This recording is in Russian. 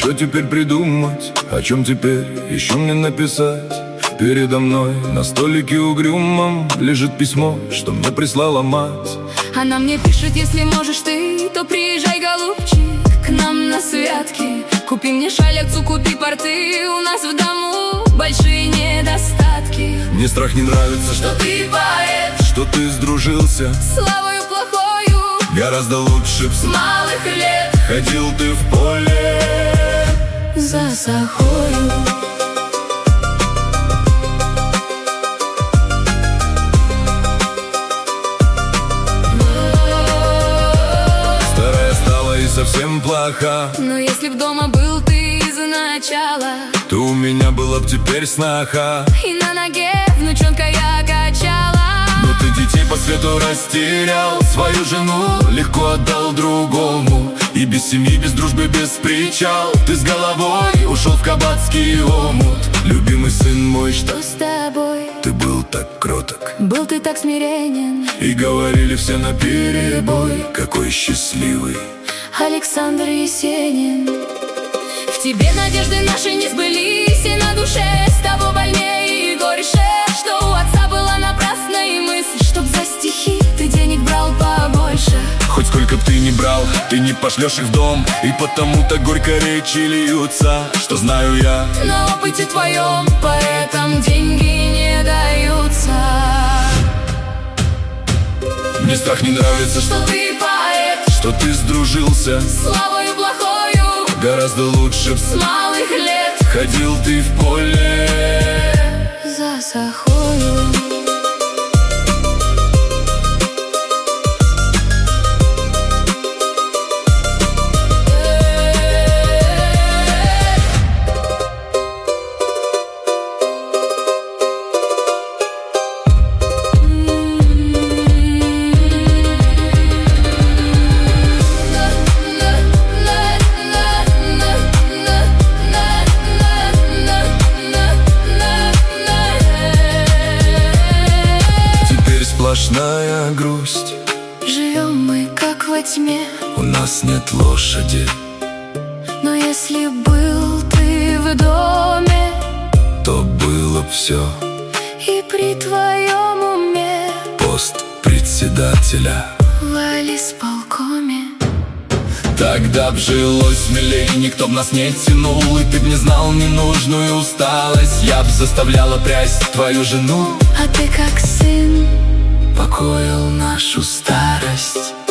что теперь придумать? О чем теперь еще мне написать? Передо мной на столике угрюмом лежит письмо, что мне прислала мать. Она мне пишет: если можешь ты, то приезжай, голубчик, к нам на святки. Купи мне шаль, акцу, купи порты, у нас в дому большие недостатки. Мне страх не нравится, что ты поэт, что ты сдружился с славою плохою. Гораздо лучше б с малых лет ходил ты в поле за сахою. Совсем плоха, но если б дома был ты изначала, то у меня была б теперь сноха, и на ноге внучонка я качала. Но ты детей по свету растерял, свою жену легко отдал другому. И без семьи, без дружбы, без причал ты с головой ушел в кабацкий омут. Любимый сын мой, что с тобой? Ты был так кроток, был ты так смиренен, и говорили все наперебой: какой счастливый Александр Есенин. В тебе надежды наши не сбылись, и на душе с тобой больнее и горьше, что у отца была напрасная мысль, чтоб за стихи ты денег брал побольше. Хоть сколько б ты ни брал, ты не пошлешь их в дом, и потому так горько речи льются, что знаю я. На опыте твоем поэтам деньги не даются. Мне страх не нравится, что ты поэт, что ты сдружился с славою плохою. Гораздо лучше б с малых лет ходил ты в поле за сахою. Сплошная грусть, живем мы как во тьме, у нас нет лошади. Но если был ты в доме, то было б все. И при твоем уме пост председателя в волисполкоме. Тогда б жилось смелей, никто б нас не тянул, и ты б не знал ненужную усталость. Я б заставляла прясть твою жену, а ты как сын покоил нашу старость.